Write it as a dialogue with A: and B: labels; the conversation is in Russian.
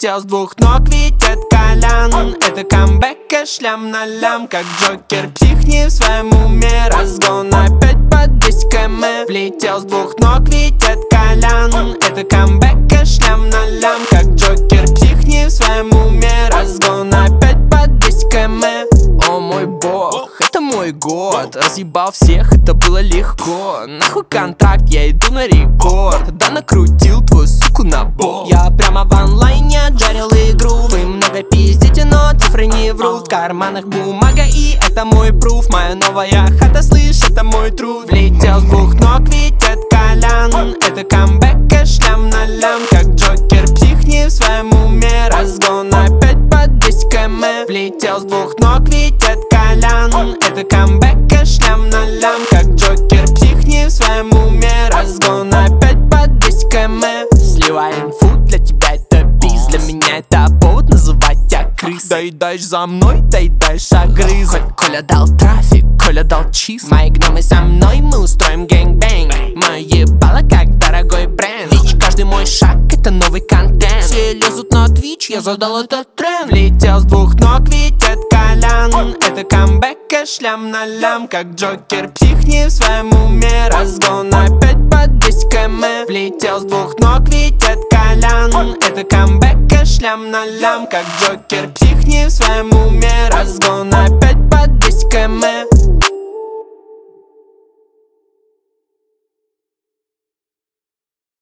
A: Влетел с двух ног, ведь от Колян. Это камбэк, шлям на лям, как Джокер. Психни в своем уме, разгон опять под 10 км. Влетел с двух ног, ведь от Колян. Это камбэк, шлям на лям, как Джокер. Психни в своем уме, разгон опять под 10 км. О мой бог, это мой год. Разъебал всех, это было легко. Нахуй контракт, я иду на рекорд. Да накрутил твою суку на бок. Я прямо в онлайне отжарил игру. Вы много пиздите, но цифры не врут. В карманах бумага, и это мой пруф. Моя новая хата, слышь, это мой труд. Влетел с двух ног, ведь от Колян. Это камбэк, шлям на лям, как Джокер. Психни в своем уме, разгон опять под 10 км. Влетел с двух ног, ведь от Колян. Это камбэк, шлям на лям, как Джокер. Психни в своем уме, разгон опять под 10 км. Сливай инфу, для тебя это бис, для меня это повод называть тебя крыс. Доедаешь за мной, доедаешь огрыз. Коля дал трафик, Коля дал чиз. Мои гномы со мной, мы устроим гэнгбэнг. Мое ебало как дорогой бренд. Вич, каждый мой шаг это новый контент. Все лезут на Twitch, я задал этот тренд. Влетел с двух ног, ведь от Колян. Это камбэк, шлям на лям, как Джокер. Психни в своем уме, разгон опять под 10 км. Влетел с двух ног, ведь от Колян. Это камбэк, шлям на лям, как Джокер. Психни в своем уме, разгон опять под 10 км.